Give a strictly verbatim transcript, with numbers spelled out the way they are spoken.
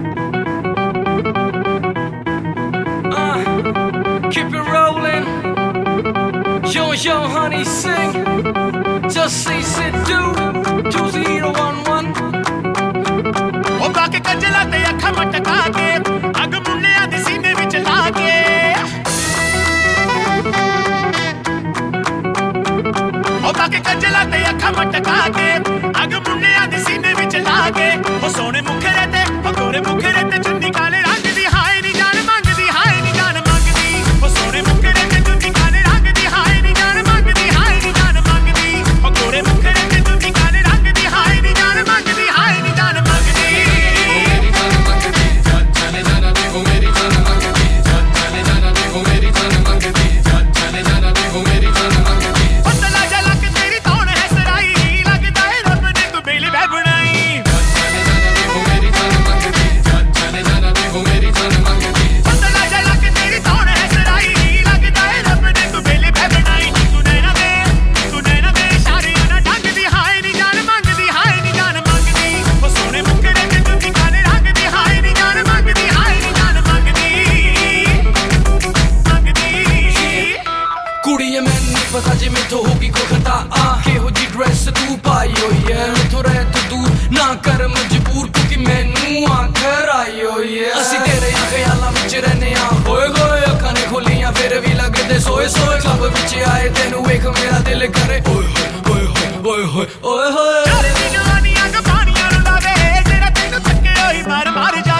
Yo, yo, honey, sing. Just say, sit, do. Two zero one one. O baake kanjla te akha matka ke, ag munniya di seene vich la ke. O baake kanjla te akha matka ke, ag munniya di seene vich la ke. O sone mukhre te, o gore mukhre te, chunni kaale rang di haay ni jaan mangdi, haay ni jaan mangdi. O sone mukhre te, chunni kaale rang di haay ni jaan mangdi, haay ni jaan mangdi. O gore mukhre te, chunni kaale rang di haay ni jaan mangdi, haay ni jaan mangdi. पतला जला के तेरी तौण है सराई, लगदा है रब ने तू बेली वह बनाई. पतला जला के तेरी तौण है सराई, लगदा है रब ने तू बेली वह बनाई. तू नैना दे, तू नैना दे, शारियां ना ढंग दी, हाय नी जान मंगदी, हाय नी जान मंगदी. ओ सोने मुखड़े ते तू काले रंग दी, हाय नी जान मंगदी, हाय नी जान मंगदी, मंगदी. कुड़िए मैनू नहीं पता जे मैथों होगी कोई खता. आ केहो जी ड्रेस तू पाई होई है, मैथों रह तू दूर ना कर मजबूर, क्योंकि मैनू आखर आई होई है. असी तेरे यां ख्यालां विच रहने आ, होए होए अखां ने खोलियां फिर भी लगदे सोए सोए. क्लब विच आए तेनू वेख मेरा दिल करे ओए होए ओए होए ओए होए. जवानियां ग पानियां रुलावे, जेड़ा तैनू थके होई मार मार जा.